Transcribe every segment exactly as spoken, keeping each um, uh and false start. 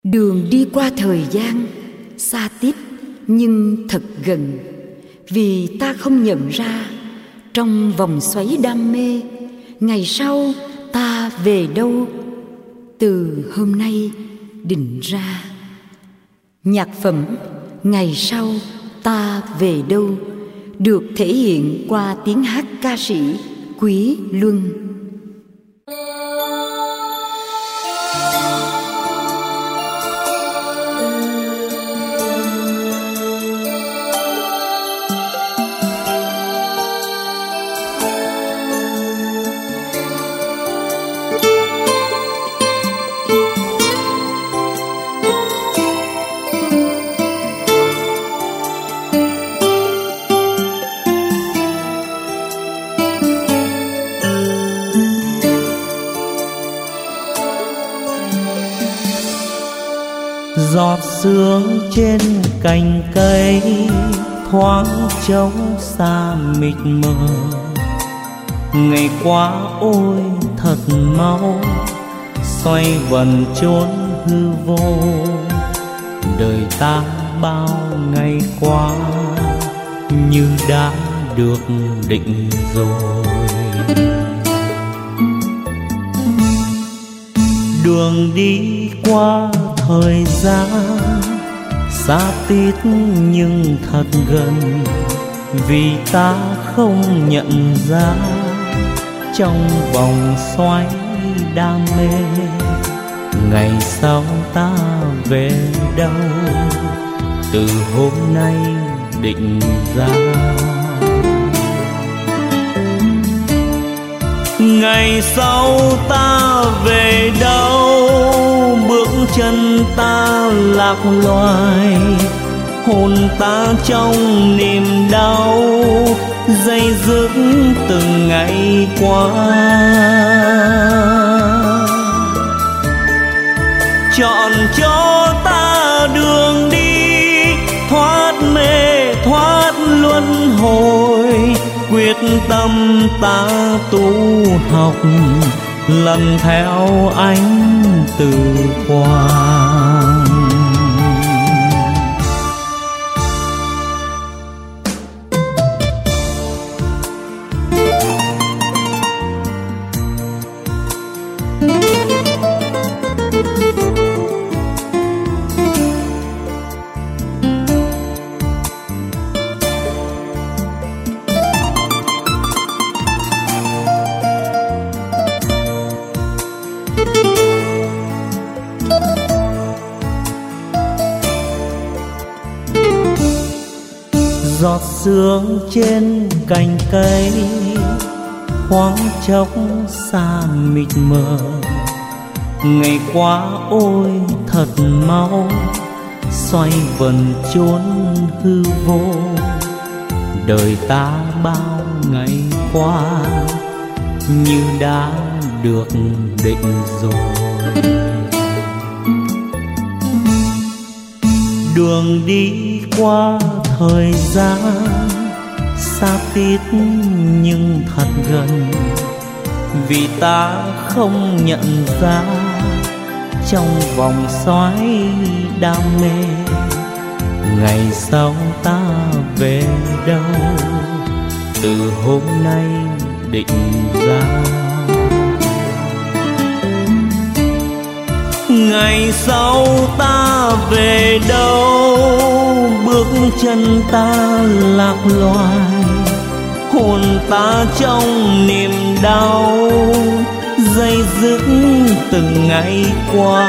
Đường đi qua thời gian xa tít nhưng thật gần, vì ta không nhận ra trong vòng xoáy đam mê ngày sau ta về đâu, từ hôm nay định ra. Nhạc phẩm Ngày sau ta về đâu được thể hiện qua tiếng hát ca sĩ Quý Luân. Giọt sương trên cành cây thoáng trống xa mịt mờ. Ngày qua ôi thật mau, xoay vần chốn hư vô. Đời ta bao ngày qua như đã được định rồi. Đường đi qua thời gian xa tít nhưng thật gần, vì ta không nhận ra trong vòng xoáy đam mê ngày sau ta về đâu, từ hôm nay định ra. Ngày sau ta về đâu, bước chân ta lạc loài, hồn ta trong niềm đau dây dứt từng ngày qua. Chọn cho ta đường đi thoát mê thoát luân hồi, quyết tâm ta tu học lần theo ánh từ quang. Giọt sương trên cành cây thoáng chốc xa mịt mờ. Ngày qua ôi thật mau, xoay vần chốn hư vô. Đời ta bao ngày qua như đã được định rồi. Đường đi qua thời gian xa tít nhưng thật gần, vì ta không nhận ra trong vòng xoáy đam mê ngày sau ta về đâu, từ hôm nay định ra. Ngày sau ta về đâu, bước chân ta lạc loài, hồn ta trong niềm đau dây dứt từng ngày qua.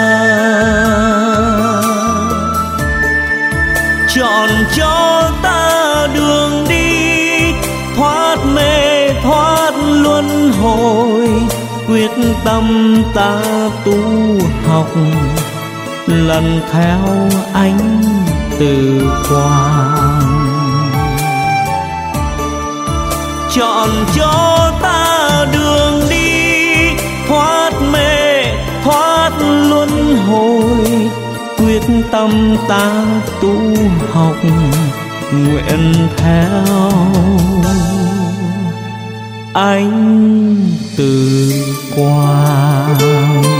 Chọn cho ta đường đi thoát mê thoát luân hồi, quyết tâm ta tu học lần theo ánh từ quang. Chọn cho ta đường đi thoát mê thoát luân hồi, quyết tâm ta tu học nguyện theo ánh từ quang.